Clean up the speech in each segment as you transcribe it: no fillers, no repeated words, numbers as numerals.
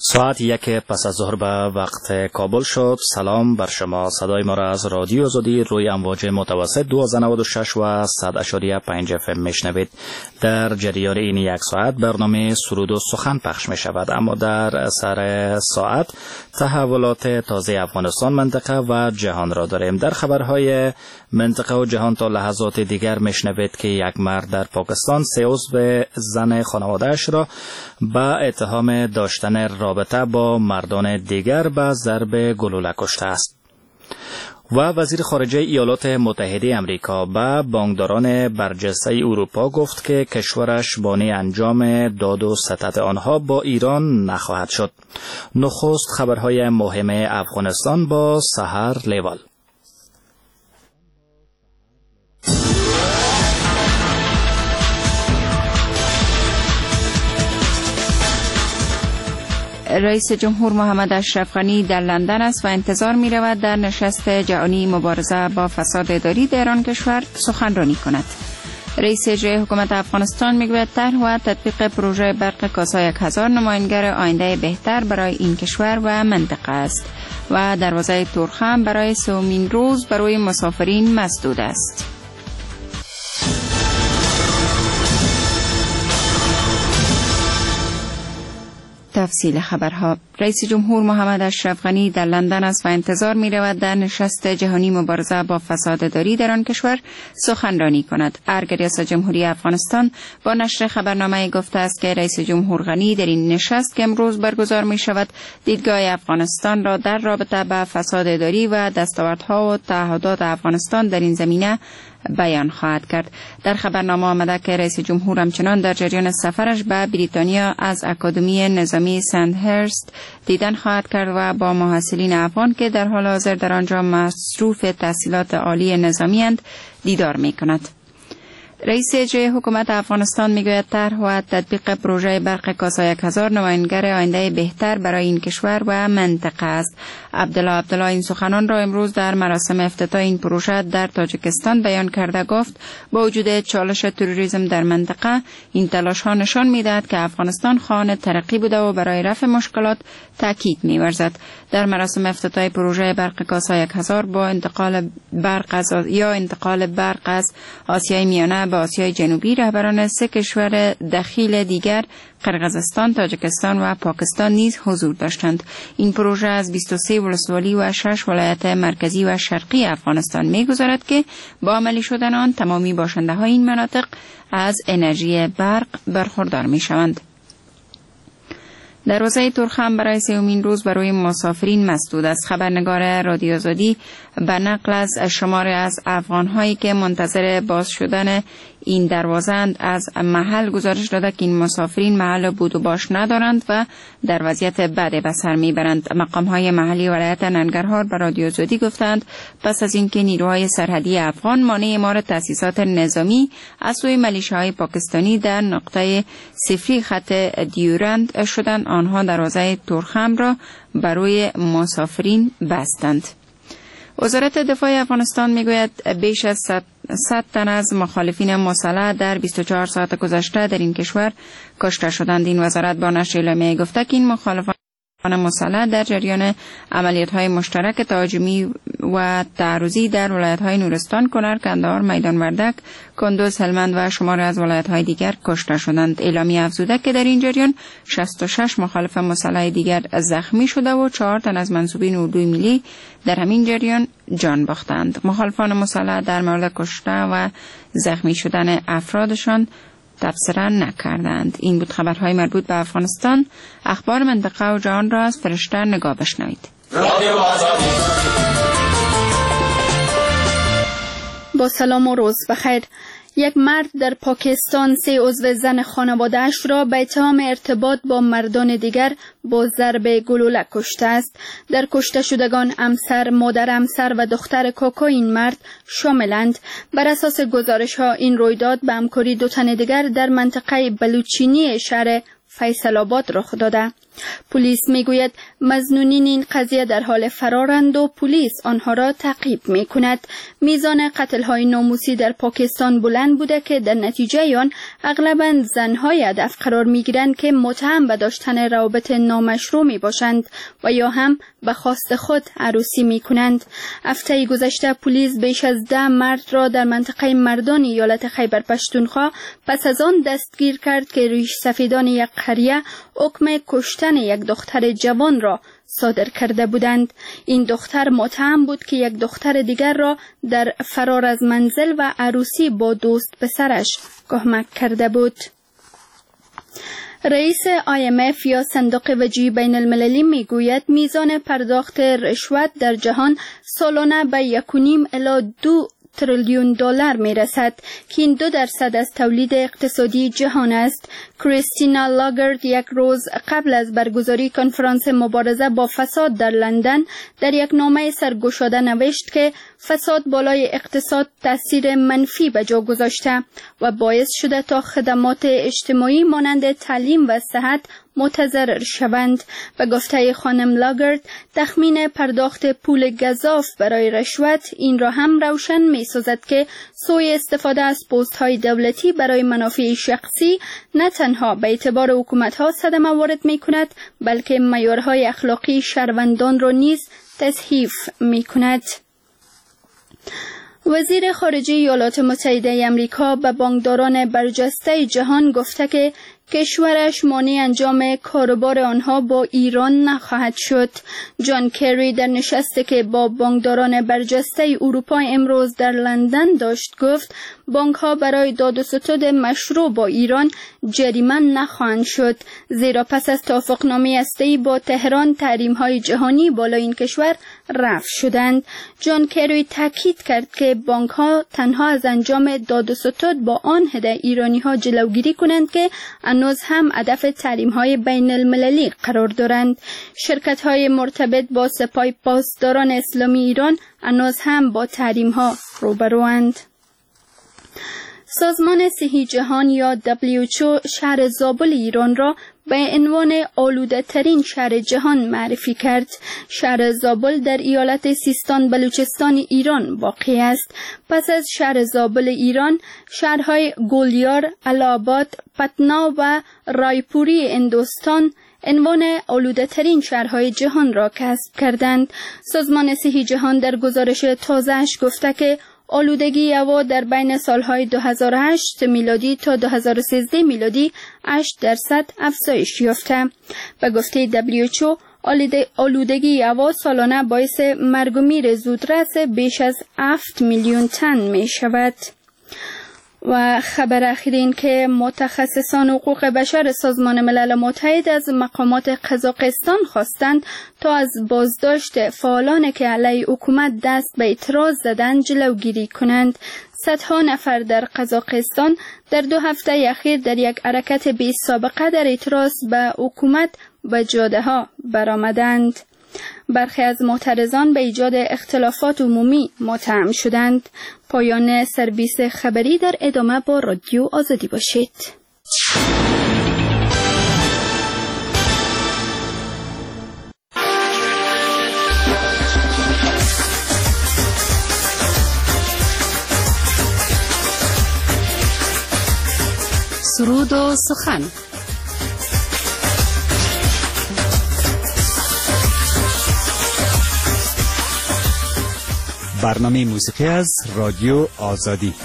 ساعت 1 پس از ظهر به وقت کابل شد. سلام بر شما. صدای ما را از رادیو آزادی روی امواج متوسط 1296 و 100.5 FM میشنوید. در جریان این یک ساعت برنامه سرود و سخن پخش می شود، اما در سر ساعت تحولات تازه افغانستان، منطقه و جهان را داریم. در خبرهای منطقه و جهان تا لحظات دیگر میشنوید که یک مرد در پاکستان 3 عضو زن خانواده‌اش را با اتهام داشتن رابطه با مردان دیگر به ضرب گلوله کشته است. و وزیر خارجه ایالات متحده امریکا به بانکداران برجسته اروپا گفت که کشورش بانی انجام داد و ستد آنها با ایران نخواهد شد. نخست خبرهای مهم افغانستان با سحر لیوال. رئیس جمهور محمد اشرف غنی در لندن است و انتظار می رود در نشست جهانی مبارزه با فساد اداری در آن کشور سخنرانی کند. رئیس اجرایی حکومت افغانستان می گوید طرح و تطبیق پروژه برق کاسا 1000 نمایانگر آینده بهتر برای این کشور و منطقه است و دروازه تورخم برای 3مین روز برای مسافرین مسدود است. تفصیل خبرها. رئیس جمهور محمد اشرف غنی در لندن است و انتظار می رود در نشست جهانی مبارزه با فساد اداری در آن کشور سخنرانی کند. ریاست جمهوری افغانستان با نشر خبرنامه گفته است که رئیس جمهور غنی در این نشست که امروز برگزار می شود دیدگاه افغانستان را در رابطه با فساد اداری و دستاوردها و تعهدات افغانستان در این زمینه بیان خواهد کرد. در خبرنامه آمده که رئیس جمهور همچنان در جریان سفرش به بریتانیا از اکادمی نظامی سندهرست دیدن خواهد کرد و با محصلین افغان که در حال حاضر در آنجا مصروف تحصیلات عالی نظامی اند دیدار می کند. رئیس اجرایی حکومت افغانستان میگوید طرح و تطبیق پروژه برق کاسا 1000 نمایانگر آینده بهتر برای این کشور و منطقه است. عبدالله این سخنان را امروز در مراسم افتتاح این پروژه در تاجیکستان بیان کرده گفت با وجود چالش تروریسم در منطقه این تلاش ها نشان میدهد که افغانستان خواهان ترقی بوده و برای رفع مشکلات تاکید می‌ورزد. در مراسم افتتاح پروژه برق کاسا 1000 با انتقال برق از آسیای میانه به آسیای جنوبی رهبران 3 کشور دخیل دیگر قرقیزستان، تاجیکستان و پاکستان نیز حضور داشتند. این پروژه از 23 ولسوالی و 6 ولایت مرکزی و شرقی افغانستان می‌گذرد که با عملی شدن آن تمامی باشنده‌های این مناطق از انرژی برق برخوردار می‌شوند. دروازه تورخم برای 3مین روز برای مسافرین مسدود است. خبرنگار رادیو آزادی به نقل از شماری از افغان‌هایی که منتظر باز شدن این دروازه از محل گزارش داده که این مسافرین محل بود و باش ندارند و در وضعیت بدی به سر میبرند. مقام‌های محلی ولایت ننگرهار به رادیو آزادی گفتند پس از اینکه نیروهای سرحدی افغان مانع اعمار تأسیسات نظامی از سوی میلیشیاهای پاکستانی در نقطه صفری خط دیورند شدند، آنها دروازه تورخم را برای مسافرین بستند. وزارت دفاع افغانستان میگوید بیش از 100 تن از مخالفین مسلح در 24 ساعت گذشته در این کشور کشته شدند. این وزارت با نشر اعلامیه گفته که این مخالفان مسلح در جریان عملیات‌های مشترک تهاجمی و تعرضی در ولایت‌های نورستان، کنر، کندهار، میدان وردک، کندوز، هلمند و شماری از ولایت‌های دیگر کشته شدند. اعلامیه افزوده که در این جریان 66 مخالف مسلح دیگر زخمی شده و 4 تن از منسوبین اردوی ملی در همین جریان جان باختند. مخالفان مسلح در مورد کشته و زخمی شدن افرادشان تبصره نکردند. این بود خبرهای مربوط به افغانستان. اخبار منطقه و جهان را از فرشته نگاه بشنوید. با سلام و روز بخیر. یک مرد در پاکستان 3 عضو زن خانواده‌اش را به اتهام ارتباط با مردان دیگر با ضرب گلوله کشته است. در کشته شدگان همسر، مادر همسر و دختر کاکا این مرد شاملند. بر اساس گزارش‌ها این رویداد به همکاری 2 تن دیگر در منطقه بلوچینی شهر فیصل آباد رخ داده. پلیس میگوید مظنونین این قضیه در حال فرارند و پلیس آنها را تعقیب میکند. میزان قتل‌های ناموسی در پاکستان بلند بوده که در نتیجه آن اغلباً زن‌های هدف قرار میگیرند که متهم به داشتن روابط نامشروع میباشند و یا هم به خواست خود عروسی میکنند. هفته گذشته پلیس بیش از 10 مرد را در منطقه مردان ایالت خیبر پختونخوا پس از آن دستگیر کرد که ریش سفیدان یک قریه حکم کشتن یک دختر جوان را صادر کرده بودند. این دختر متهم بود که یک دختر دیگر را در فرار از منزل و عروسی با دوست پسرش تهمت کرده بود. رئیس IMF یا صندوق وجهی بین المللی میگوید میزان پرداخت رشوت در جهان سالانه به 1.5 الی 2 تریلیون دلار می رسد که این 2% از تولید اقتصادی جهان است. کریستینا لاگارد یک روز قبل از برگزاری کنفرانس مبارزه با فساد در لندن در یک نامه سرگشاده نوشت که فساد بالای اقتصاد تاثیر منفی به جا گذاشته و باعث شده تا خدمات اجتماعی مانند تعلیم و صحت متضرر شوند. به گفته خانم لاگارد تخمین پرداخت پول گزاف برای رشوت این را هم روشن می سازد که سوء استفاده از پست های دولتی برای منافع شخصی نه تنها به اعتبار حکومت ها صدمه وارد می کند بلکه معیارهای اخلاقی شهروندان را نیز تضعیف می کند. وزیر خارجه ایالات متحده آمریکا به بانکداران برجسته جهان گفته که کشورش مانع انجام کاروبار آنها با ایران نخواهد شد. جان کری در نشستی که با بانکداران برجسته اروپا امروز در لندن داشت گفت بانک‌ها برای داد و ستد مشروع با ایران جریمه نخواهند شد، زیرا پس از توافقنامه هسته‌ای با تهران تحریم‌های جهانی بالای این کشور رفع شدند. جان کری تاکید کرد که بانک‌ها تنها از انجام داد و ستد با آن عده ایرانی‌ها جلوگیری کنند که هنوز هم هدف تحریم‌های بین المللی قرار دارند. شرکت‌های مرتبط با سپاه پاسداران اسلامی ایران هنوز هم با تحریم‌ها روبروند. سازمان صحی جهان یا WHO شهر زابل ایران را به عنوان آلوده ترین شهر جهان معرفی کرد. شهر زابل در ایالت سیستان بلوچستان ایران واقع است. پس از شهر زابل ایران، شهرهای گولیار، اله‌آباد، پتنا و رایپوری هندوستان عنوان آلوده ترین شهرهای جهان را کسب کردند. سازمان صحی جهان در گزارش تازه‌اش گفته که آلودگی هوا در بین سالهای 2008 میلادی تا 2013 میلادی 8% افزایش یافته. به گفته WHO آلودگی هوا سالانه باعث مرگ و میر زودرس بیش از 7 میلیون تن می شود. و خبر اخیر این که متخصصان حقوق بشر سازمان ملل متحد از مقامات قزاقستان خواستند تا از بازداشت فعالان که علیه حکومت دست به اعتراض زدند جلوگیری کنند. صدها نفر در قزاقستان در 2 هفته اخیر در یک حرکت بی سابقه در اعتراض به حکومت به جاده ها برآمدند. برخی از معترضان به ایجاد اختلافات عمومی متهم شدند. پایان سرویس خبری، در ادامه با رادیو آزادی باشید. سرود و سخن. برنامه موسیقی از رادیو آزادی.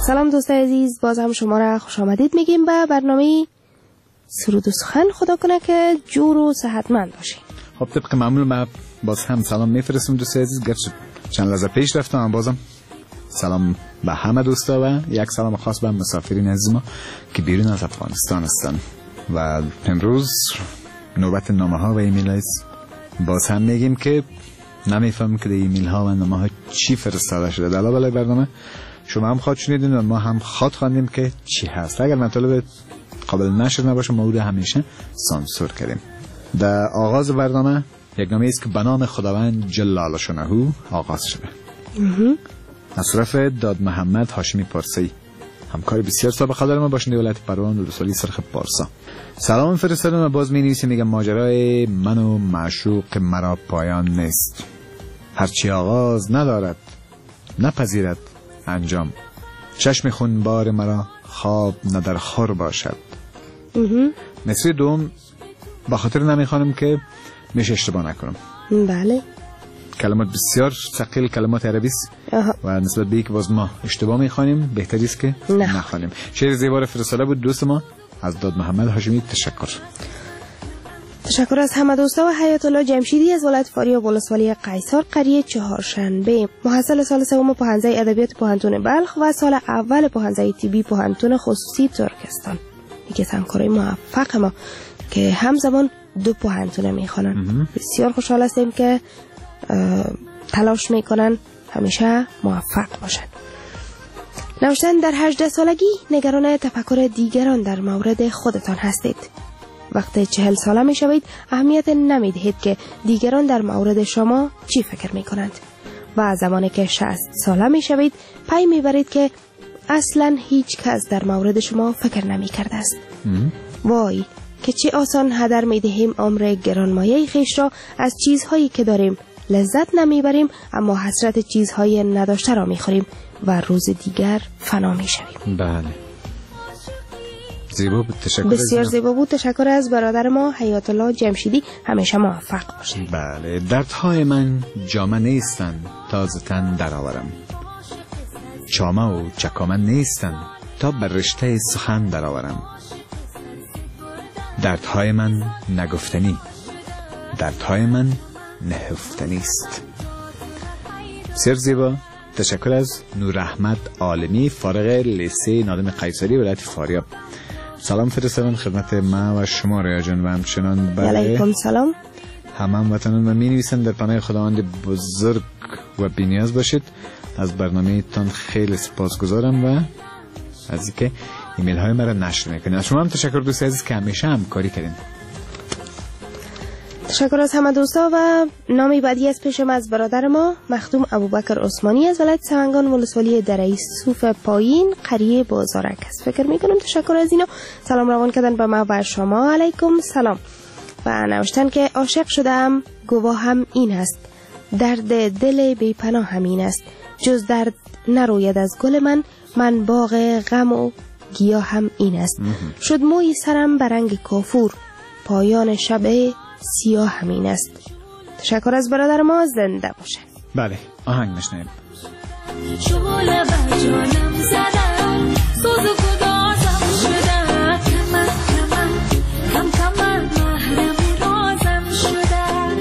سلام دوستای عزیز، باز هم شما را خوش آمدید میگیم به برنامه سرود و سخن. خدا کنه که جور و صحتمند باشین. خب طبق معمول ما باز هم سلام میفرستم دوستای عزیز. گرچه چند لحظه پیش رفتم، اما بازم سلام به همه دوستا و یک سلام خاص به مسافرین عزیز ما که بیرون از افغانستان هستن. و امروز نوبت نامه ها و ایمیل است. باز هم میگیم که نمیفهم که ایمیل ها و نامه ها چی فرستاده شده. در علاوه برنامه شما هم خواهد شنیدین و ما هم خواهد خواندیم که چی هست. اگر مطالب قابل نشر نباشه ما او رو همیشه سانسور کردیم. در آغاز برنامه یک نامه است که به نام خداوند جل شانه آغاز شده. از طرف داد محمد هاشمی پارسی، همکار بسیار سابقه دارم، باشنده ولایت پروان ولسوالی سرخ پارسا. سلام فرستادم و باز می نویسه، میگم ماجرای من و معشوق مرا پایان نیست. هرچی آغاز ندارد نپذیرد انجام. چشم خونبار مرا خواب ندر خور باشد. مصری دوم با خاطر نمیخوانم که میشه اشتباه نکنم. بله، کلمات بسیار ثقیل، کلمات عربی است و نسبت به اینکه باز ما اشتباه میخوانیم بهتری است که نخوانیم. شعر زیبا رو فرستاده بود دوست ما از داد محمد هاشمی. تشکر از همه دوستا و حیات الله جمشیدی از ولایت فاریاب ولسوالی قیصر قریه چهارشنبه، محصل سال سوم پوهنځی ادبیات پوهنتون بلخ و سال اول پوهنځی طبی پوهنتون خصوصی ترکستان. یکی از همکارای موفق ما که همزمان دو پوهنتون میخوانن. بسیار خوشحال هستیم که تلاش میکنن همیشه موفق باشن. نوشتن در 18 سالگی نگران تفکر دیگران در مورد خودتان هستید. وقتی 40 ساله می شوید اهمیت نمی دهید که دیگران در مورد شما چی فکر می کنند و زمانی که 60 ساله می شوید پی می برید که اصلا هیچ کس در مورد شما فکر نمی کرده است. وای که چی آسان هدر می دهیم عمر گرانمایه خیش را از چیزهایی که داریم. لذت نمی بریم اما حسرت چیزهای نداشته را می خوریم و روز دیگر فنا می شویم. بله، زیبا بود. تشکر. بسیار زیبا بود. تشکر از برادر ما حیات الله جمشیدی. همیشه موفق باشید. بله، دردهای من جامه نیستند تا ز تن درآورم. چامه و چکامه نیستند تا بر رشته سخن درآورم. دردهای من نگفتنی، دردهای من نهفتنی است. بسیار زیبا. تشکر از نور احمد عالمی، فارغ لیسه نادم قیصری ولایت فاریاب. سلام فرستادن خدمت ما و شما ریا جان و همچنان علیکم سلام همه وطنان. و می نویسند در پناه خداوند بزرگ و بی‌نیاز باشید. از برنامه تان خیلی سپاسگزارم و از اینکه ایمیل های مرا نشر میکنید. از شما هم تشکر دوست عزیز که همیشه همکاری کردین. تشکر از همه دوستا. و نامی بعدی از پیشم از برادر ما مخدوم ابوبکر عثمانی از ولایت سمنگان ولسوالی دره صوف پایین قریه بازارک است. فکر میکنم تشکر از اینا. سلام روان کردن به ما و شما. علیکم سلام. و نوشتن که عاشق شدم گواه هم این است، درد دل بی پناه همین است، جز درد نروید از گل من باغ غم و گیاه هم این است. شد موی سرم برنگ کافور، پایان شب سیاه همین است. تشکر از برادر ما. زنده باشه. بله، آهنگ میشنویم. شغل بر جانم زدم، سوز و گدازم شدم، کم محرم رازم شدم.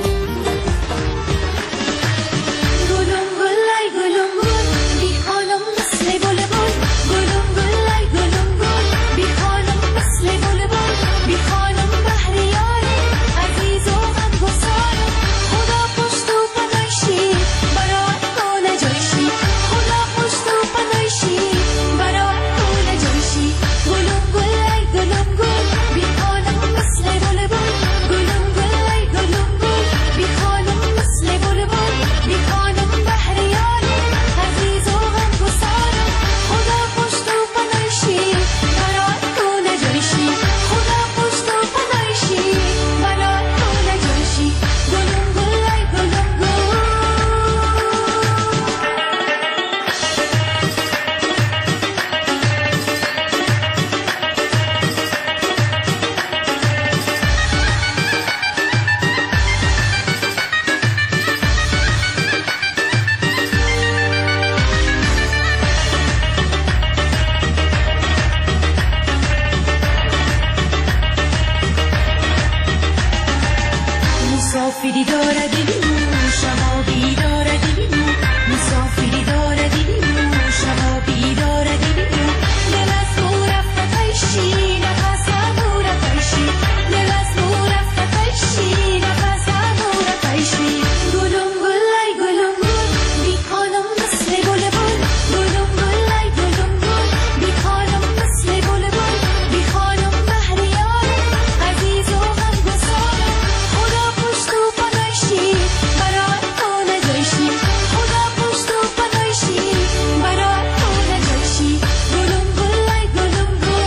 گلم گلای گلم گل، بی خانم مثل بلبل. گلم گلای گلم گل، بی خانم مثل بلبل. بی خانم بهریاره عزیز و غمگسارم. خدا پشت و پناهشی برای تو نجایشی. خدا پشت و پناهشی برای تو نجایشی. مسافری داره دلمو شبا بیداره دلمو مسافری داره دلمو شبا بیداره دلمو دل از مو رفته پیشی نفس مو رفته پیشی دل از مو رفته پیشی نفس مو رفته پیشی گلم گلای گلم گل بی خانم مثل گل بل گلم گلای گلم گل بی خانم مثل گل بل بی خانم بهریار عزیز و غمگسار خدا پشت و پناهشی برای تو نجایشی خدا پشت و پناهشی برای تو نجایشی گلم گلای گلم گل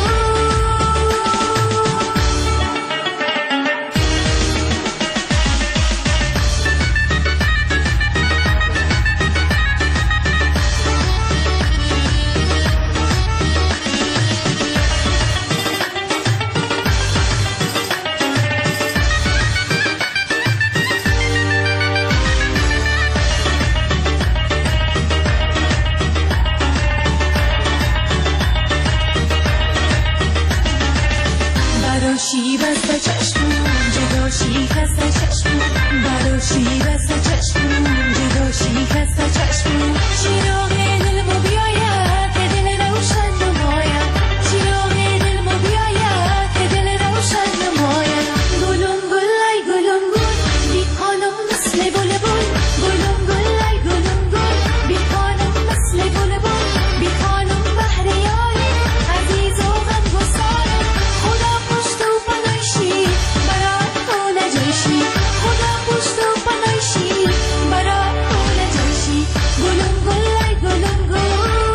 براشی بسته چشمون جداشی کسته چشمون براشی بسته چشمون جداشی کسته چشمون چراغ دلمو بیاید که دل روشن نماید چراغ دلمو بیاید که دل روشن نماید گلم گلای گلم گل بی خانم مثل گل بل گلم گلای گلم گل بی خانم مثل گل بل بی خانم بهریار عزیز و غمگسار خدا پشت و پناهشی برای تو نجایشی خدا پشت و پناهشی برای تو نجایشی گلم گلای گلم گل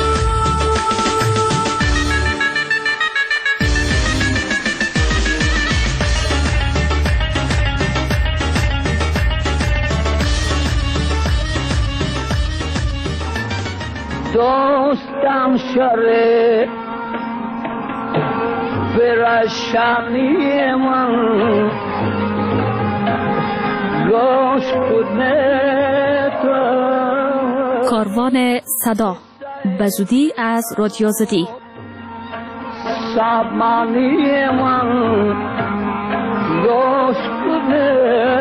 دوستم شره برشانی من گوش کنه تو کاروان صدا به زودی از رادیو آزادی. سامانی من گوش کنه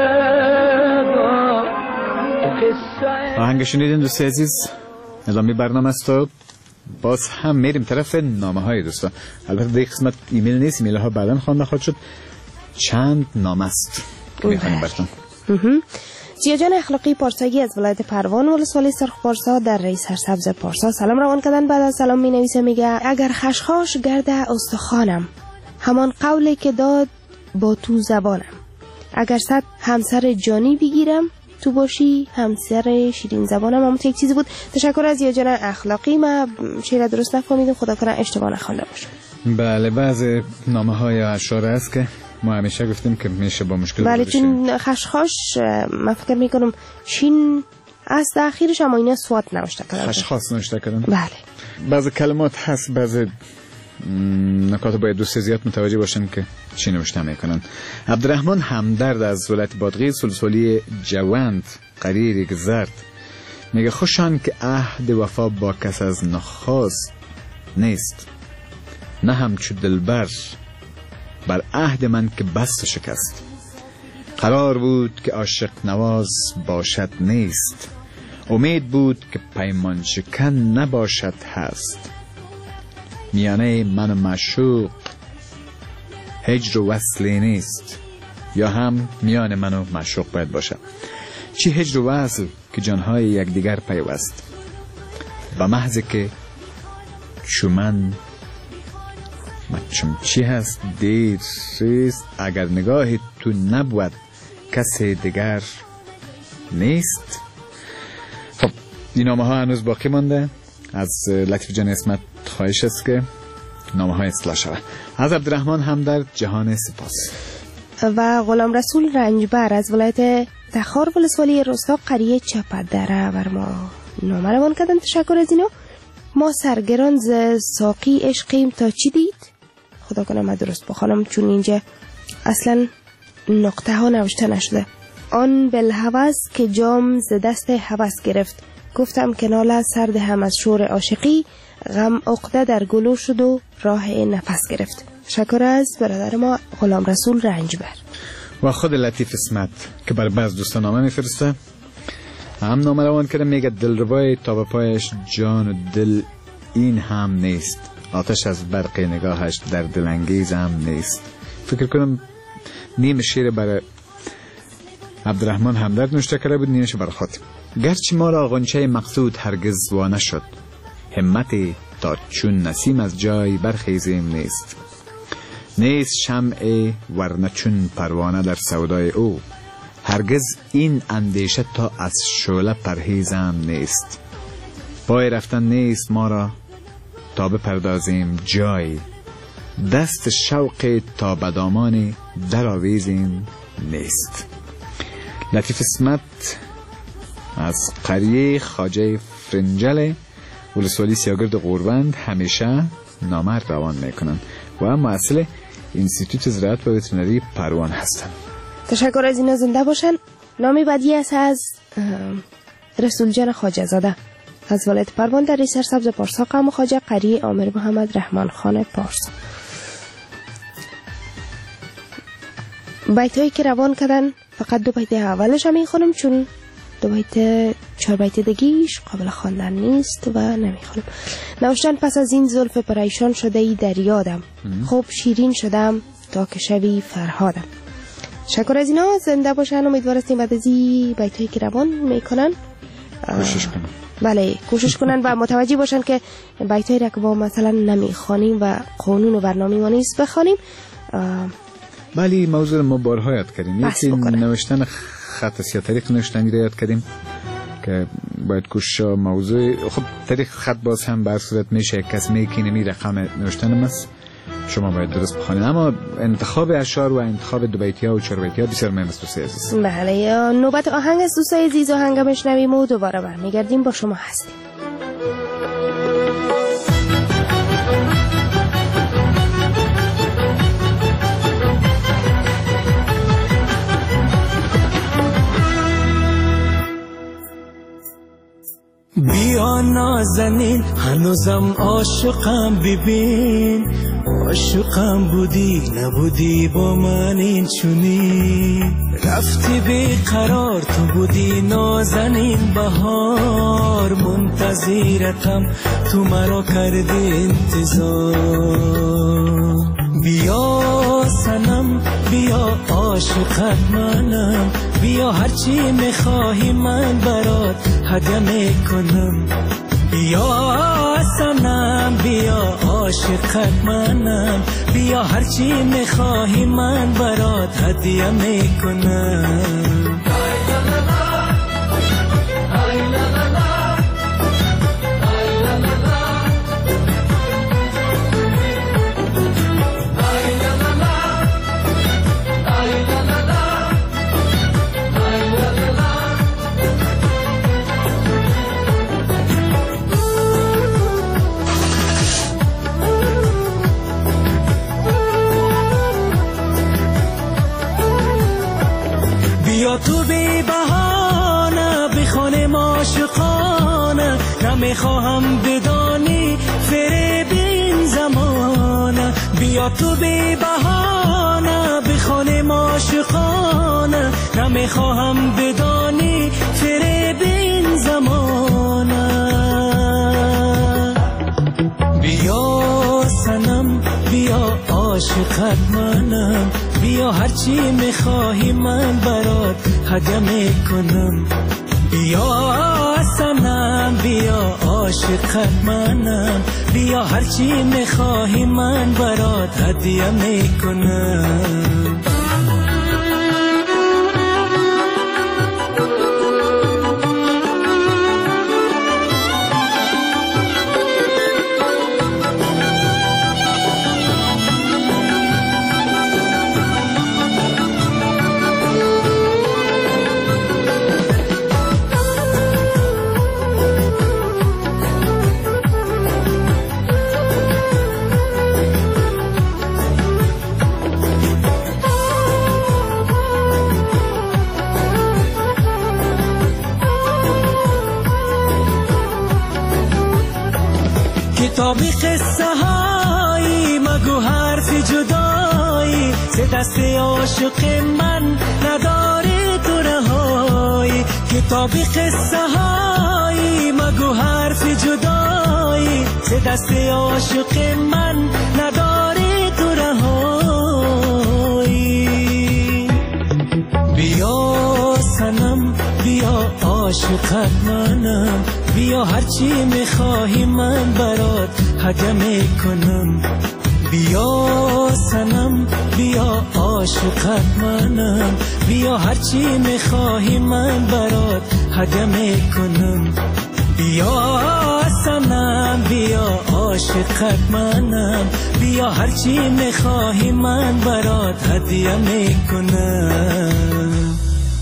تو آهنگ شنیدین دوست عزیز. ادامه برنامه است و باز هم میریم طرف نامه های دوستان. البته در قسمت ایمیل نیست، ایمیل ها بعداً خوانده خواهد شد. چند نامه است که میخوانیم براتون. زیاجان اخلاقی پارسایی از ولایت پروان ولسوالی سرخ پارسا در رئیس سرسبز پارسا سلام روان کردن. بعد از سلام می نویسه میگه اگر خشخاش گرده استخوانم همان قولی که داد با تو زبانم اگر صد همسر جانی بگیرم تو باشی همسر شیرین زبانم. هم یک چیزی بود. تشکر از زیاجان اخلاقی. من شعر درست نفهمیدم، خدا کنه اشتباه نخوانده باشم. بله بعض نامه های اشعار است که ما همیشه گفتیم که میشه با مشکل بله چون خشخاش من فکر میکنم شین است اخیرش اما اینا سوات نوشته کردن. خشخاش نوشته کردن. بله بعض کلمات هست، بعض نکات باید دوست زیاد متوجه باشن که چی نوشته میکنن. عبدالرحمن همدرد از ولایت بادغیس ولسوالی جوند قریر یک زرد میگه خوشان که عهد وفا با کس از نخواست نیست، نه همچو دلبر بر عهد من که بست شکست. قرار بود که عاشق نواز باشد نیست، امید بود که پیمان شکن نباشد هست. میانه من و معشوق هجر و وصلی نیست، یا هم میان من و معشوق باید باشد. چی هجر و وصل که جانهای یکدیگر پیوست، و محض که چومن چی هست دیر ریست، اگر نگاه تو نبود کسی دیگر نیست. خب این نامه ها هنوز باقی مانده. از لطیف جان اسمت خواهش است که نامه های اصلاح شود. از عبدالرحمن همدرد جهان سپاس. و غلام رسول رنجبر از ولایت تخار ولسوالی رستا قریه چپدره بر ما نامه روان کردن. تشکر از اینو. ما سرگران ز ساقی عشقیم تا چی دید؟ خدا کنه من درست بخوانم چون اینجا اصلا نقطه ها نوشته نشده. آن بالهوس که جام ز دست هوس گرفت، گفتم که ناله سرد هم از شور عاشقی، غم عقده در گلو شد و راه نفس گرفت. تشکر از برادر ما غلام رسول رنجبر. و خود لطیف اسمت که بر بعض دوستان نامه میفرسته، هم نامه روان کرده، میگه دلربای تا به پایش جان و دل این هم نیست، آتش از برق نگاهش در دلانگیز هم نیست. فکر کنم نیم شعر برای عبدالرحمن همدرد نوشته کرده بود، نیمش برای خود. گرچه ما را غنچه مقصود هرگز وانه شد، همتی تا چون نسیم از جای برخیزیم نیست. نیست شمع ورنه چون پروانه در سودای او، هرگز این اندیشه تا از شعله پرهیزم نیست. پای رفتن نیست ما را تا بپردازیم جای، دست شوق تا بدامان در آویزیم نیست. لطیف اسمت از قریه خواجه فرنجل ولسوالی سیاگرد قوربند همیشه نامه روان میکنن و مسئول انستیتوت زراعت و وترینری پروان هستن. تشکر از اینا، زنده باشن. نامی بعدی است از رسول جان خواجه زاده از ولایت پروان در سرسبز پارسا، قوم خواجه قریه عامر محمد رحمان خان پارس. بیت هایی که روان کردن فقط 2 بیت اولش هم میخونم، چون 2 بیت 4 بیت دیگیش قابل خواندن نیست و نمیخونم. نوشتن پس از این زلف پریشان شده ای در یادم، خوب شیرین شدم تا که شوی فرهادم. شکر از اینا، زنده باشن. امیدوار هستیم بعد از این بیت هایی که روان میکنن کوشش کنن. بله کوشش کنن و متوجه باشن که بیت هایی را که با مثلا نمیخوانیم و قانون و برنامه ما نیست بخوانیم. بله موضوع ما بارها یاد کردیم، یکی نوشتن خط است یا طریق نوشتنی را یاد کردیم که باید کوشش موضوع خب طریق خط باز هم بر صورت میشه، کس میکنه می رقم نوشتن است، شما باید درست بخوانید، اما انتخاب اشعار و انتخاب 2 بیتی ها و 4 بیتی ها بسیار مهم است دوستای عزیز. بله نوبت آهنگ است دوستای عزیز، آهنگ بشنویم و دوباره برمیگردیم با شما هستیم. بیا نازنین هنوزم عاشقم، ببین عاشقم بودی نبودی با من این چونی، رفتی بیقرار تو بودی نازنین، بهار منتظرتم تو مرا کردی انتظار. بیا سنم بیا عاشقت منم، بیا هرچی میخواهی من برات هدیه میکنم. بیا سنم بیا عاشقت منم، بیا هرچی میخواهی من برات هدیه میکنم. بیا تو بی بهانه بخونیم عاشقانه، نمیخواهم بدانی فریب این زمانه. بیا تو بی بهانه بخونیم عاشقانه، نمیخواهم بدانی فریب این زمانه. بیا سنم بیا عاشقت منم، بیا هرچی میخواهی من برات هدیه میکنم. بیا سنم بیا عاشقت منم، بیا هرچی میخواهی من برات هدیه میکنم. کتابی قصه هایی مگو حرف جدایی، ز دست عاشق من نداره تو رهایی، کتاب قصه های مگو حرف جدایی، ز دست عاشق من نداره تو رهایی. بیا سنم بیا عاشقت منم، بیا هرچی میخواهی من برات هدیه میکنم. بیا سنم بیا عاشقت منم، بیا هرچی میخواهی من برات هدیه میکنم. بیا سنم بیا عاشقت منم، بیا هرچی میخواهی من برات هدیه میکنم.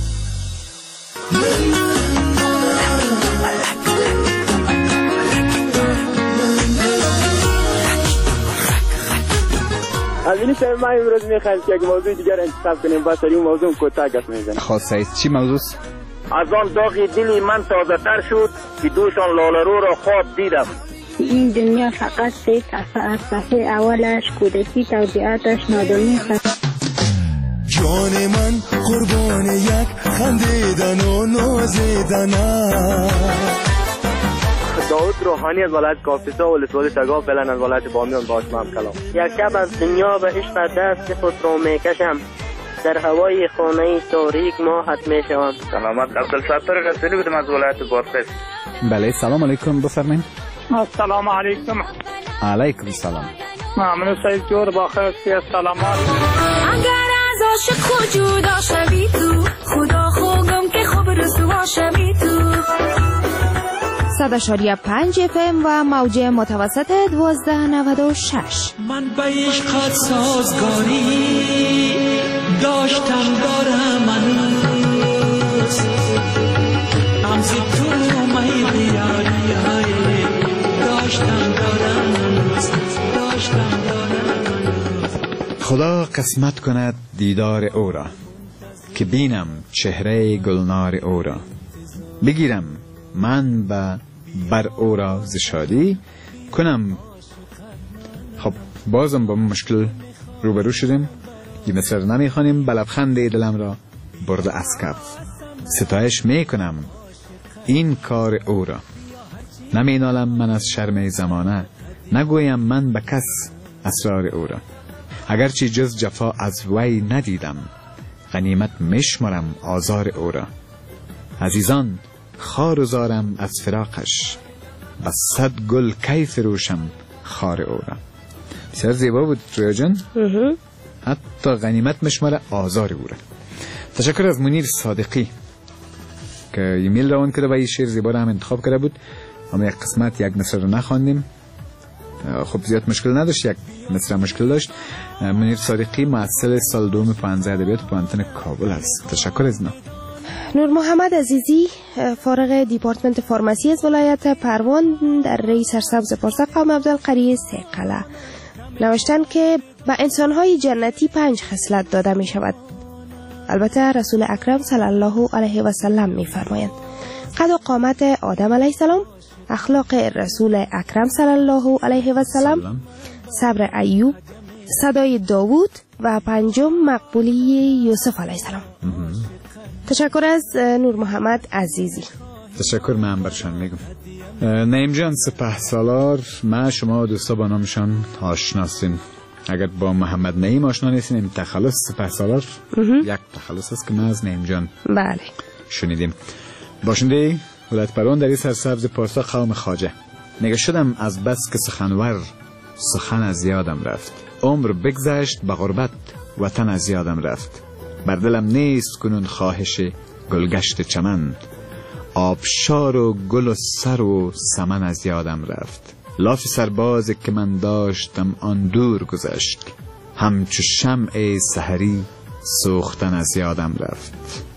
از این شب ما امروز میخوایم که یک موضوع دیگر انتخاب کنیم، با سری موضوع کوتاه گپ میزنیم. خواست سعید چی موضوع؟ از آن داغ دلی من تازه تر شد که دوشان لاله‌رو را خواب دیدم. این دنیا فقط سه صفحه از صفحه اولش کودکی توضیحاتش نادانی است. جان من قربان یک خندیدن و نازیدن است. داود روحانی از ولایت کاپیسا و ولسوالی شگاف، فعلا از ولایت بامیان با شما هم کلام. یک شب از دنیا به عشق دست خود را میکشم، در هوای خانه تاریک ماهت میشوم. سلامت عبدالستار رسولی بودم از ولایت بادغیس. بله سلام علیکم بفرمایید. السلام علیکم. علیکم السلام. ممنون سعید جور باخیر سلامات. اگر از عاشق خود جدا شوی تو، خدا خوگم که خوب رسوا شوی تو. 100.5 FM و موج متوسط 1296. من به عشقت سازگاری داشتم دارم هنوز، امزی تو میدی یاری داشتم دارم هنوز، داشتم دارم هنوز. خدا قسمت کند دیدار او را، که بینم چهره گلنار او را، بگیرم من بر او را ز شادی کنم. خب بازم با مشکل روبرو شدیم. یه مصر نمیخوانیم به لبخند دلم را برده از کف، ستایش میکنم این کار او را. نمینالم من از شرم زمانه، نگویم من به کس اسرار او را. اگرچه جز جفا از وی ندیدم، غنیمت میشمرم آزار او را. عزیزان خار و زارم از فراقش، بس صد گل کی فروشم خار او را. بسیار زیبا بود رویا جان. حتی غنیمت مشمره آزار او را. تشکر از منیر صادقی که ایمیل روان کرده و این شعر زیبا را هم انتخاب کرده بود. اما یک قسمت یک مصر رو نخواندیم. خب زیاد مشکل نداشت، یک مصر مشکل داشت. منیر صادقی محصل سال دوم پانزده ادبیات پانتون کابل است. تشکر از ما. نور محمد عزیزی فارغ دیپارتمنت فارماسی از ولایت پروان در ری سرسبز پارسا قوم عبدالقری سیقله نوشتن که به انسانهای جنتی 5 خصلت داده می شود. البته رسول اکرم صلی الله علیه و سلم می فرمایند: قد و قامت آدم علیه السلام، اخلاق رسول اکرم صلی الله علیه و سلم، صبر ایوب، صدای داوود و 5 مقبولی یوسف علیه السلام. تشکر از نور محمد عزیزی. تشکر من برشان میگم. نعیم جان سپهسالار، ما شما دوستا با نامشان آشناستین. اگر با محمد نعیم آشنا نیستین، این تخلص سپهسالار یک تخلص است که ما از نعیم جان بله شنیدیم. باشنده ولایت پروان در این سرسبز پارسا قوم خواجه میگه: شدم از بس که سخنور سخن از یادم رفت، عمر بگذشت به غربت وطن از یادم رفت. بر دلم نیست کنون خواهش گلگشت چمن، آبشار و گل و سر و سمن از یادم رفت. لاف سربازی که من داشتم آن دور گذشت، همچو شمع سحری سوختن از یادم رفت.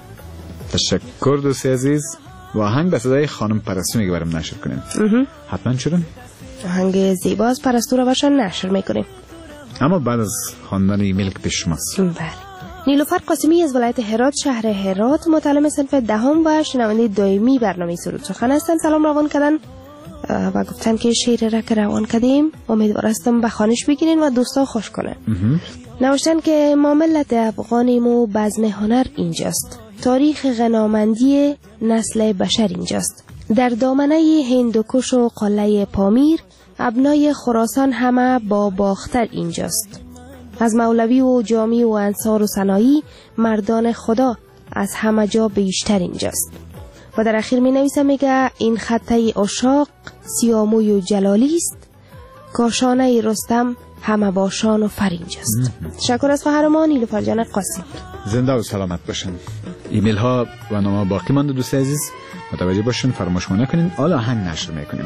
تشکر دوستی عزیز. و آهنگ به صدای خانم پرستو میگه برام نشر کنیم. حتما چرون آهنگ زیبا از پرستو رو برشان نشر میکنیم، اما بعد از خواندن ایمیل که پیش شماست. بله. نیلوفر قاسمی از ولایت هرات شهر هرات متعلم صنف دهم و شنونده دائمی برنامه سرود سخن هستند. سلام روان کردن و گفتن که شعر را که روان کردیم امیدوار هستم به خوانش بگیرین و دوستا خوش کنن. نوشتن که ما ملت افغانیم و بزم هنر اینجاست، تاریخ غنامندی نسل بشر اینجاست. در دامنه هندوکش و قلعه پامیر ابنای خراسان همه با باختر اینجاست. از مولوی و جامی و انصار و سنایی مردان خدا از همه جا بیشتر اینجاست. و در اخیر می نویسه میگه این خطه اشاق سیاموی و جلالی است، کاشانه رستم همه باشان و فر اینجاست. تشکر از قهرمان نیلوفر جان قاسم. زنده و سلامت باشن. ایمیل ها و نامه باقی مانده دوست عزیز، متوجه باشین فراموش نکنین. حالا آهنگ نشر میکنیم.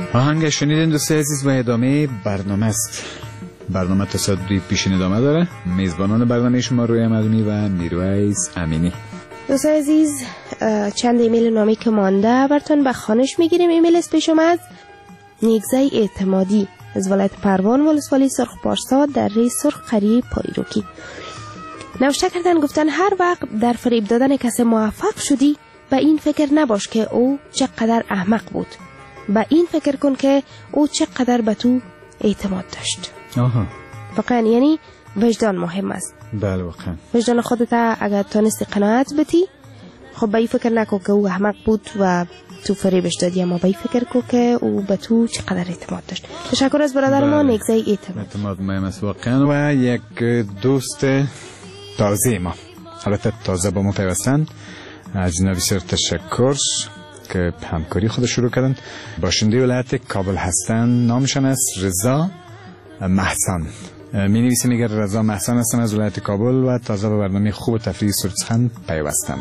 آهنگ شنیدین دوستای عزیز و ادامه برنامه است. برنامه تا ساعت 2 پیشین ادامه داره. میزبانان برنامه شما روی مدنی و میرویس امینی. دوستای عزیز چند ایمیل نامی که مانده براتون به خوانش میگیریم. ایمیل از پیش اومد نیگزه اعتمادی از ولایت پروان ولسوالی سرخ پارسا در ری سرخ قریه پایروکی نوشته کردن، گفتن هر وقت در فریب دادن کسی موفق شدی به این فکر نباش که او چقدر احمق بود، به این فکر کن که او چقدر به تو اعتماد داشت. واقعا یعنی وجدان مهم است. بله واقعا وجدان خودت اگر تانستی قناعت بتی، خب به این فکر نکن که او احمق بود و تو فریبش دادی، اما به این فکر کن که او به تو چقدر اعتماد داشت. تشکر از برادر ما نیگزه اعتماد مهم است واقعا. و یک دوست تازه ما، البته تازه با ما پیوستن، از اینا بسیار تشکر که همکاری خود شروع کردن. باشنده ولایت کابل هستن. نامشان است رضا محسن. می نویسه میگه رضا محسن هستم از ولایت کابل و تازه به برنامه خوب تفریحی سرچخند پیوستم.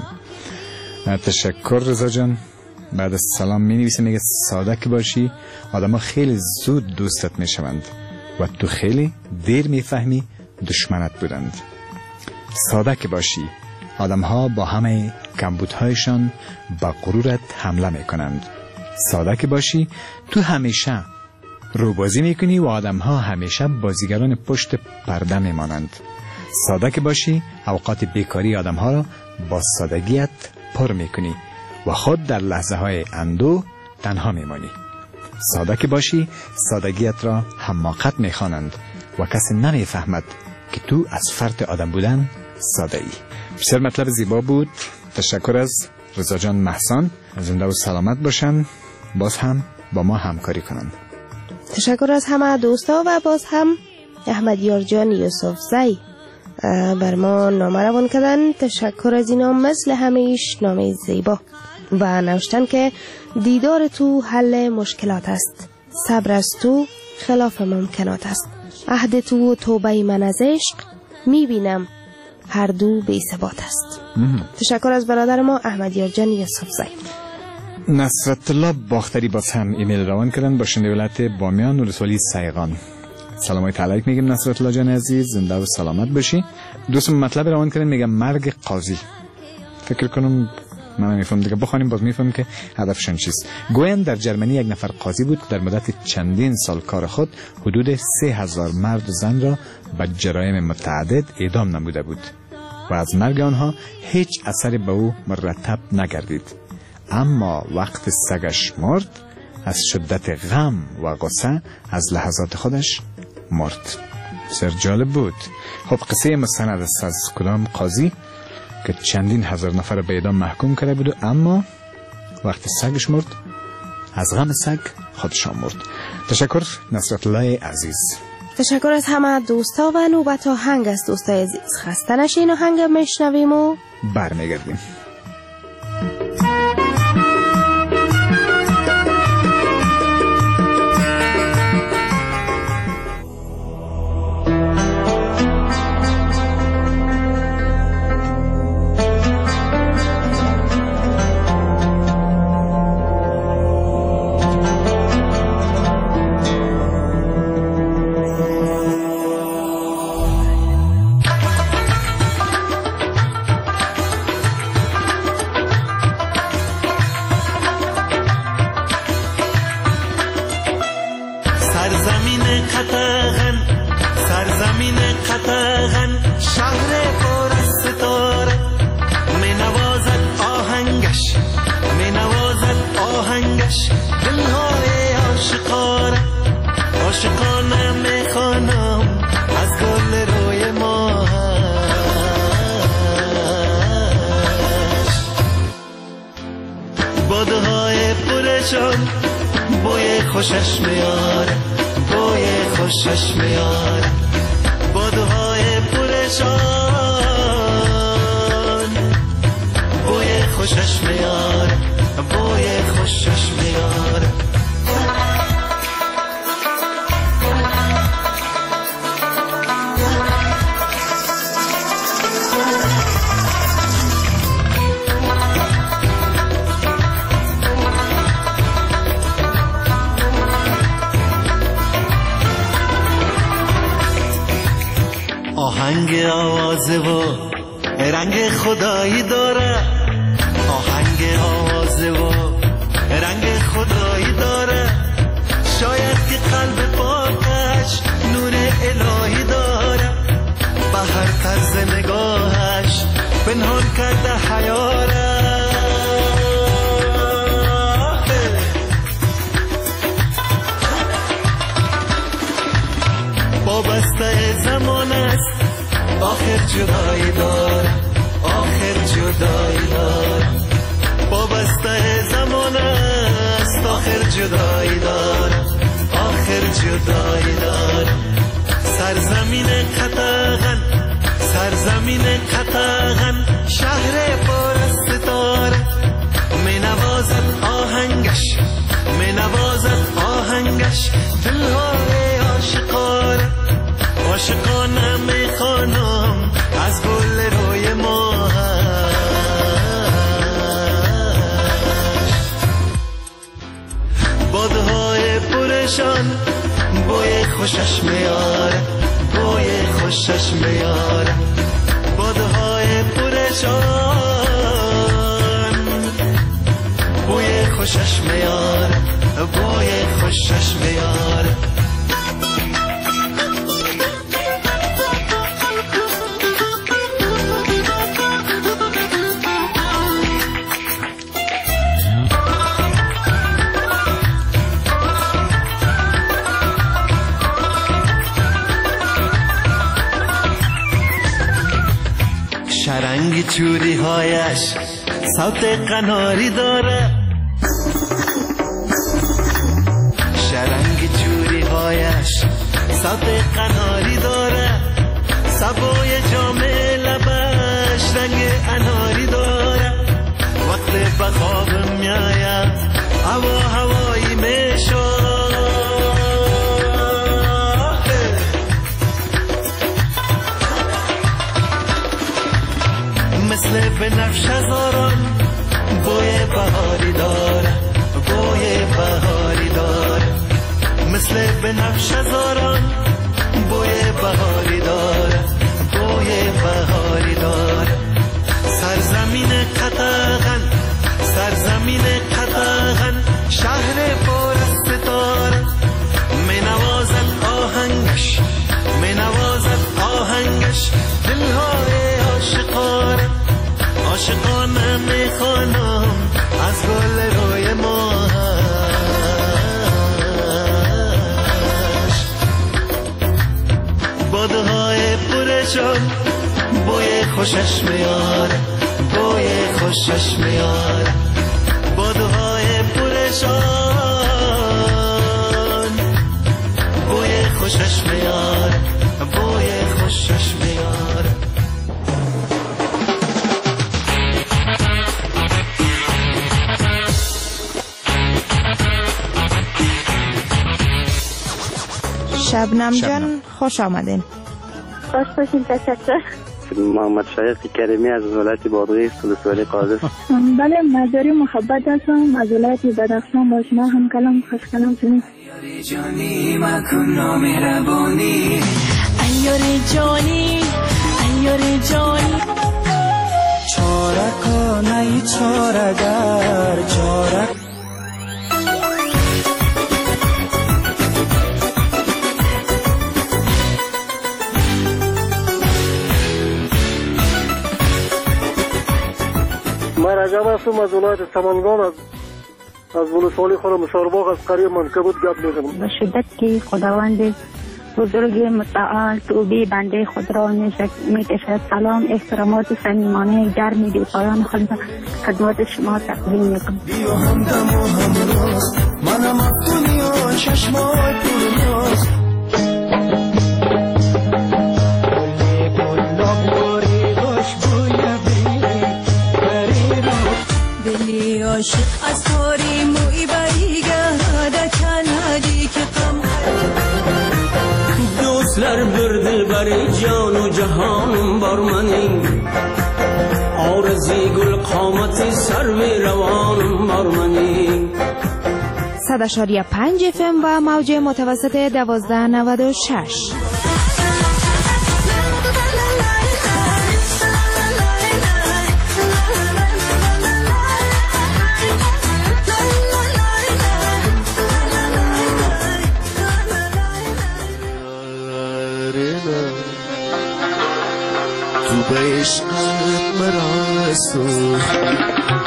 تشکر رضا جان. بعد از سلام می نویسه میگه ساده که باشی آدم ها خیلی زود دوستت می شوند و تو خیلی دیر می فهمی دشمنت بودند. ساده که باشی آدم ها با همه کمبودهایشان با غرورت حمله می کنند. ساده که باشی تو همیشه روبازی می کنی و آدم ها همیشه بازیگران پشت پرده می مانند. ساده که باشی اوقات بیکاری آدم ها را با سادگیت پر می کنی و خود در لحظه های اندوه تنها می مانی. ساده که باشی سادگیت را حماقت می خوانند و کسی نمی فهمد که تو از فرط آدم بودن ساده ای. بسیار مطلب زیبا بود. تشکر از رضا جان محسن. زنده و سلامت باشن، باز هم با ما همکاری کنن. تشکر از همه دوستا و باز هم احمد یارجان یوسف زی بر ما نامه روان کردن. تشکر از اینا، مثل همیش نامه زیبا و نوشتن که دیدار تو حل مشکلات است، صبر از تو خلاف ممکنات است، عهد تو و توبه من از عشق میبینم هر دو بی ثبات است. تشکر از برادر ما احمد یارجان یوسف زی. نصرت الله باختری باز هم ایمیل روان کردن. باشنده ولایت بامیان ولسوالی سیغان. سلام علیک میگم نصرت الله جان عزیز، زنده و سلامت باشی. دوستم مطلب روان کردن میگم مرگ قاضی. فکر کنم من میفهم دیگه، بخوانیم باز میفهم که هدفشون چیست. گویند در جرمنی یک نفر قاضی بود که در مدت چندین سال کار خود حدود 3000 مرد و زن را به جرایم متعدد اعدام نموده بود و از مرگ آنها هیچ اثری به او مرتب نگردید. اما وقت سگش مرد از شدت غم و غصه از لحظات خودش مرد. بسیار جالب بود. خب قصه مستند است از کدام قاضی که چندین هزار نفر به اعدام محکوم کرده بود، اما وقتی سگش مرد از غم سگ خودش مرد. تشکر نصرت الله عزیز. تشکر از همه دوستا و نوبت آهنگ از دوستای عزیز. خسته نشین، آهنگ میشنویم و برمیگردیم. سرزمین قطغن شهر پر از ستاره می نوازد آهنگش دلهای عاشقانه می خوانم از گل روی ماهش. بادهای پرشان بوی خوشش میاره، خوشش میاره. بادهای پرشان بوی خوشش میاره، بوی خوشش میاره. آهنگ آوازه و رنگ خدایی داره، آهنگ آوازه و رنگ خدایی داره. شاید که قلب پاکش نور الهی داره، به هر طرز نگاهش پنهان کرده حیاره. وابسته زمان است آخر جدایی داره، آخر جدایی داره. وابسته زمان است آخر جدایی داره، آخر جدایی داره. سرزمین قطغن، سرزمین قطغن، شهر پر از ستاره. می نوازد آهنگش، می نوازد آهنگش دلهای عاشقانه. عاشقانه می خوانم از گل روی ماهش. بادهای پرشان بوی خوشش میاره، بوی خوشش میاره. بادهای پرشان بوی خوشش میاره، بوی خوشش میاره. شرنگ چوری هایش صوت قناری داره، شرنگ چوری هایش صوت قناری داره. سبوی جام لبش رنگ اناری داره. وقت به خواب میاید هوا هوایی میشه. مثل بنفش هزاران بوی بهاری داره، بوی بهاری داره. مثل بنفش هزاران بوی بهاری داره، بوی بهاری داره. سرزمین قطغن، سرزمین قطغن، شهر پر از ستاره. می نوازد آهنگش، می نوازد آهنگش دلهای عاشقانه. عاشقانه می خوانم از گل روی ماهش. بادهای پرشان بوی خوشش میاره، بوی خوشش میاره. بادهای پرشان بوی خوشش میاره، بوی خوشش میاره. شبنم جان خوش آمدین. خوش باشین، تشکر. محمد شایق کریمی از ولایت بادغیس ولسوالی قادس. بله، مزاری محبت هستم از ولایت بدخشان. با شما هم کلام خوش کلام شدیم. جانی مکن نامهربانی، ایار جانی، ایار جانی. چاره کنی چاره گر، چاره من رجب هستم از ولایت سمنگان، از ولسوالی خورم مشارباغ. از قریب منکبوت گپ میزنم. به شدت که خداوند بزرگ متعال توبی بنده خود را میکشد. سلام، احترامات صمیمانه گرمی بی پایان خود خدمت شما تقدیم میکنم. بیا همدم و همراز، منم از دنیا چشمای پرناز. دلی عاشق از تاری موی بریگرده کندی که غم دوستلر برده بر جان و جهانم بر منی. آرزی گل قامت سر و روانم بر منی. 100.5 FM و موج متوسط 1296. به عشقت مرا سوختی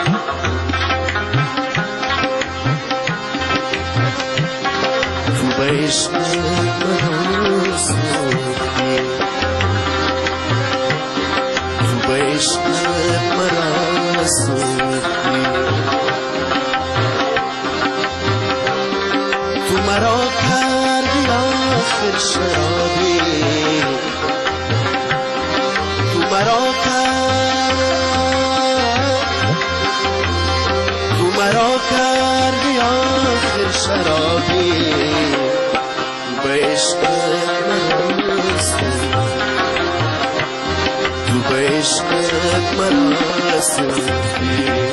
تو به عشقت مرا سوختی تو به عشقت مرا سوختی تو مرا کردی آخر شرابی تو مرا کردی آخر شرابی تو به عشقت مرا سوختی تو به عشقت مرا سوختی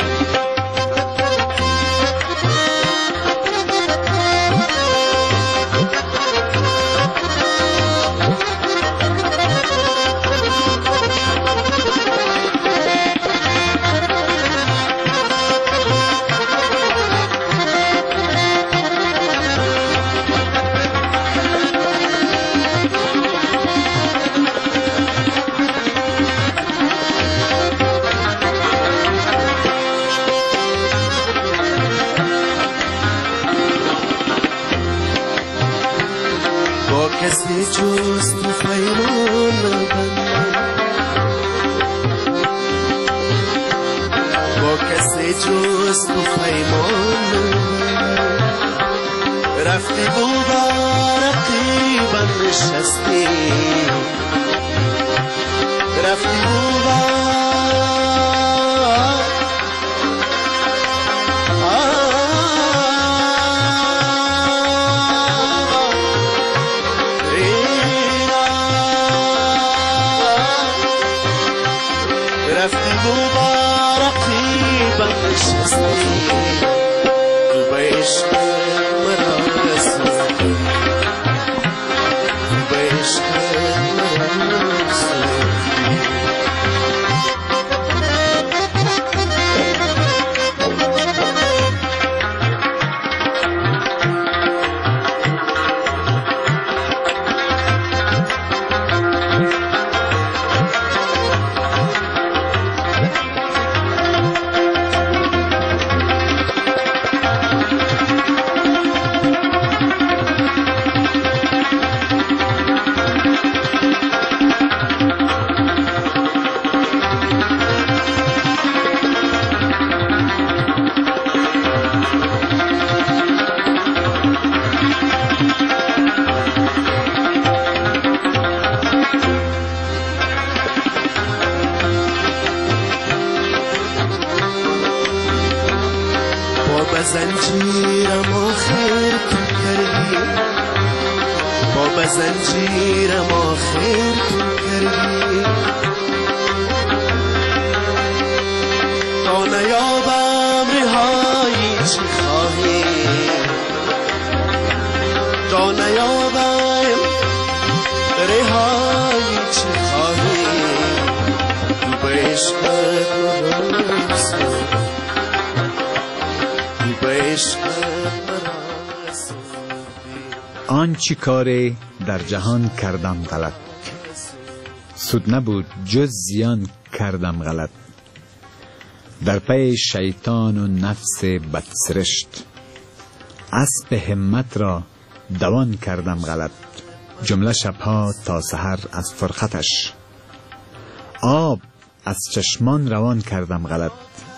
کسی جز تو پیمان نبندم با کسی جز تو پیمان نبندم رفتی با رقیبم نشستی رفتی زنجیرم آخر تو کردی با زنجیرم آخر تو کردی تا نیابم رهایی چی خواهی تا نیابم رهایی چی خواهی تو به عشقت مرا آن چی کاری در جهان کردم غلط سود نبود جز زیان کردم غلط در پی شیطان و نفس بدسرشت اسب همت را دوان کردم غلط جمله شبها تا سحر از فرقتش آب از چشمان روان کردم غلط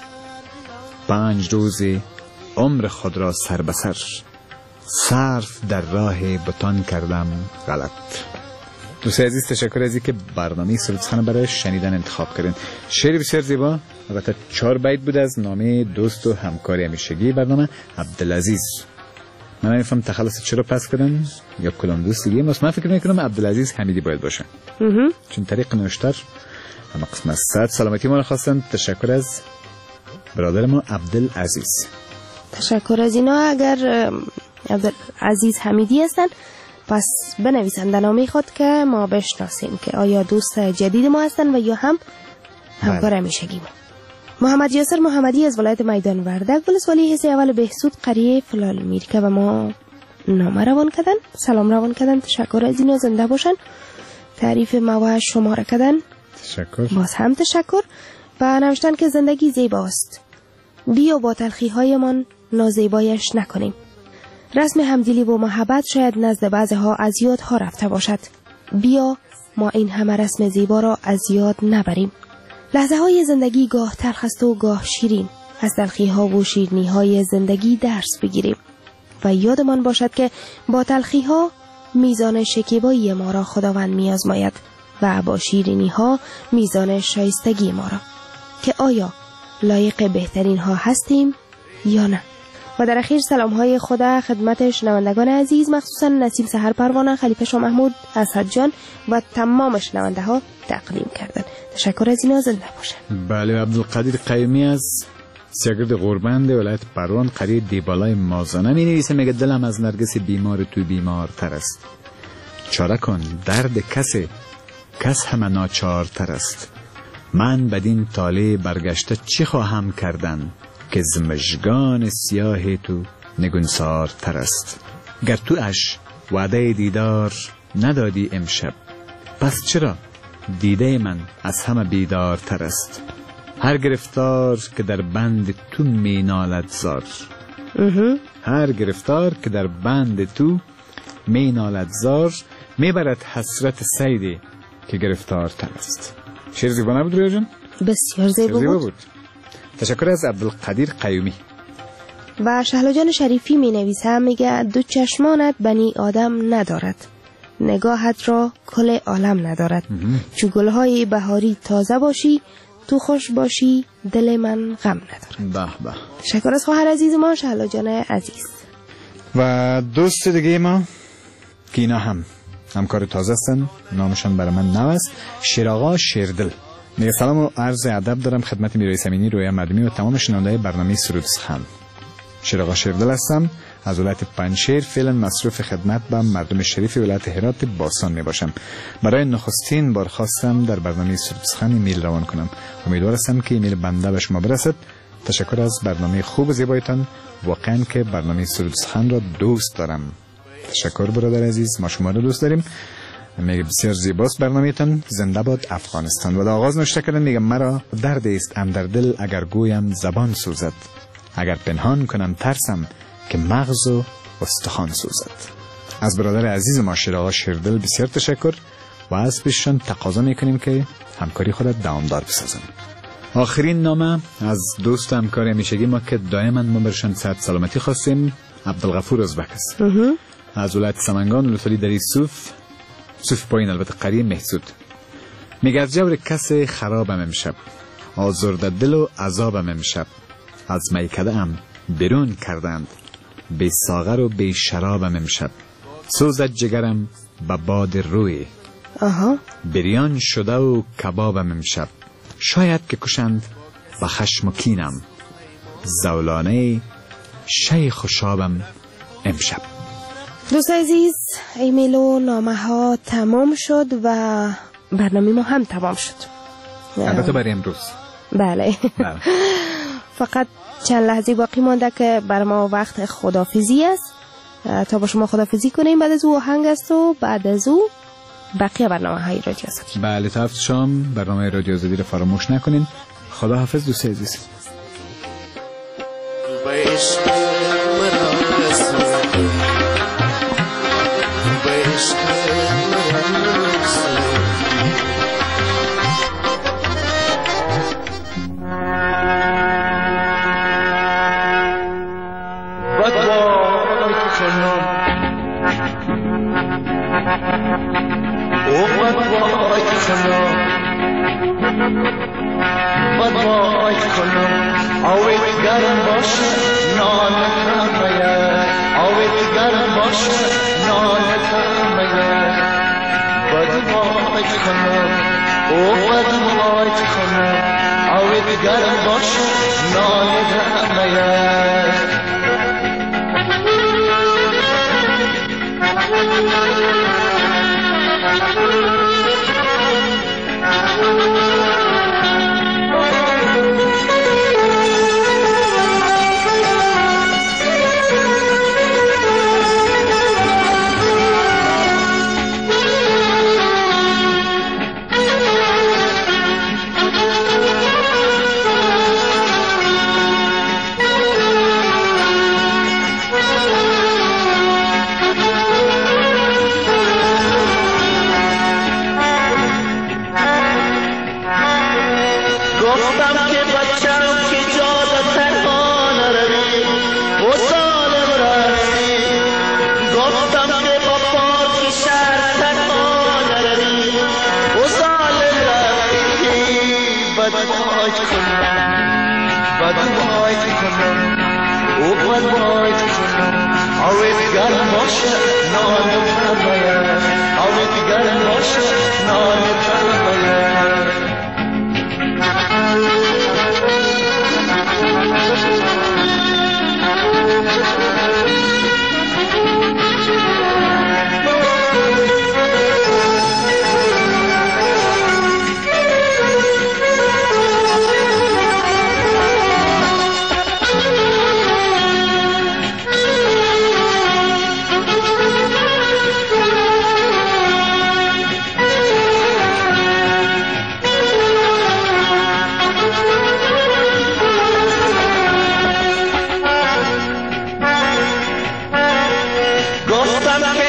5 روز عمر خود را سر به سر صرف در راه بتان کردم غلط. دوستان عزیز تشکر از اینکه برنامه سرودخانه برای شنیدن انتخاب کردین. شعر بسیار زیبا، البته 4 بیت بود از نامه دوست و همکار همیشگی برنامه عبدالعزیز. من نمی‌فهم تخلص چرا پس کردن یا کلام دوست دیگه، من فکر می‌کنم عبدالعزیز حمیدی باید باشه. چون طریق نوشتار اما قسمت 100 سلامتی ما رو خواستن. تشکر از برادر ما عبدالعزیز. تشکر از اینا. اگر عبدالعزیز حمیدی هستن پس بنویسن در نامه خود که ما بشناسیم که آیا دوست جدید ما هستن و یا همکار همیشگی ما. محمد یاسر محمدی از ولایت میدان وردک ولسوالی حصه اول بهسود قریه فلال میر که به ما نامه روان کردن، سلام روان کردن. تشکر از اینا، زنده باشن. تعریف موضوع شماره کردن تشکر. باز هم تشکر. و نوشتن که زندگی زیباست، بیا با تلخی‌هایمان نازیبایش نکنیم. رسم همدلی و محبت شاید نزد بعضها از یاد ها رفته باشد، بیا ما این همه رسم زیبا را از یاد نبریم. لحظه های زندگی گاه تلخ است و گاه شیرین، از تلخی ها و شیرینی های زندگی درس بگیریم و یادمان باشد که با تلخی ها میزان شکیبایی ما را خداوند میازماید و با شیرینی ها میزان شایستگی ما را، که آیا لایق بهترین ها هستیم یا نه. و در اخیر سلام های خدا خدمت شنوندگان عزیز، مخصوصا نسیم سحر پروانه، خلیفه شاه محمود، اسد جان و تمام شنونده ها تقدیم کردن. تشکر از اینا، زنده باشن. بله، عبدالقدیر قیومی از سیاگرد غربند ولایت پروان، قریه دیبالای مازانه می نویسه، میگه دلم از نرگس بیمار تو بیمار تر است. چاره کن درد کس همه ناچار تر است. من بدین تاله برگشته چی خواهم کردن که زمشگان سیاه تو نگونسار تر است. گر تو اش وعده دیدار ندادی امشب، پس چرا دیده من از همه بیدار تر است. هر گرفتار که در بند تو می نالد زار، هر گرفتار که در بند تو می نالد زار، می برد حسرت سیدی که گرفتار تر است. شعر زیبا نبود رویا جان؟ بسیار زیبا بود. تشکر از عبدالقدیر قیومی. و شهلا جان شریفی می نویسه، میگه دو چشمانت بنی آدم ندارد، نگاهت را کل عالم ندارد. چو گلهای بهاری تازه باشی، تو خوش باشی، دل من غم ندارد. به به. تشکر از خواهر عزیز ما شهلا جان عزیز. و دوست دیگه ما که اینا هم همکار تازه هستن، نامشان برای من نو است، شیراغا شیردل. میگه سلام و عرض ادب دارم خدمت میرای سمینی، رویا مردمی و تمام شنونده‌های برنامه سرود سخن. شیراغا شیردل هستم از ولایت پنجشیر، فعلا مصروف خدمت به مردم شریف ولایت هرات باسان می باشم. برای نخستین بار خواستم در برنامه سرود سخن ایمیل روان کنم. امیدوار هستم که ایمیل بنده به شما برسد. تشکر از برنامه خوب زیبایتان، واقعا که برنامه سرود سخن را دوست دارم. تشکر برادر عزیز، ما شما را دوست داریم. میگه بسیار زیباست برنامه‌تان، زنده باد افغانستان. و در آغاز نوشته کردن، میگه مرا درد است اندر دل، اگر گویم زبان سوزد، اگر پنهان کنم ترسم که مغز و استخوان سوزد. از برادر عزیز ما شیراغا شیردل بسیار تشکر و از پیششان تقاضا میکنیم که همکاری خودت دوامدار بسازن. آخرین نامه از دوست همکار همیشگی ما که دائما ما برشان صحت سلامتی خواستیم، عبدالغفور ازبک است. از ولایت سمنگان، ولسوالی دری صوف پایین، البته قریه محسود. میگه از جور کسی خرابم امشب، آزرده دل و عذابم امشب، از میکده ام بیرون کردند، بی ساغر و بی شرابم امشب، سوزد جگرم به باد روی، بریان شده و کبابم امشب، شاید که کشند به خشم و کینم، زولانه شیخ و شابم امشب. دوست عزیز، ایمیل و نامه ها تمام شد و برنامه ما هم تمام شد، البته برای امروز. بله. فقط چند لحظه باقی مانده که بر ما وقت خدافزی است. تا با شما خدافزی کنیم. بعد از او آهنگ است و بعد از او بقیه برنامه های رادیو آزادی. بله، تا هفته شام برنامه رادیو آزادی رو فراموش نکنین. خدا حافظ دوست عزیز. گفتم که با پاکی شهر تنها نروی و ظالم رفتی بد باید کنم او بد باید کنم آوید گرم باشه نان فرماید آوید گرم باشه نان فرماید گفتم که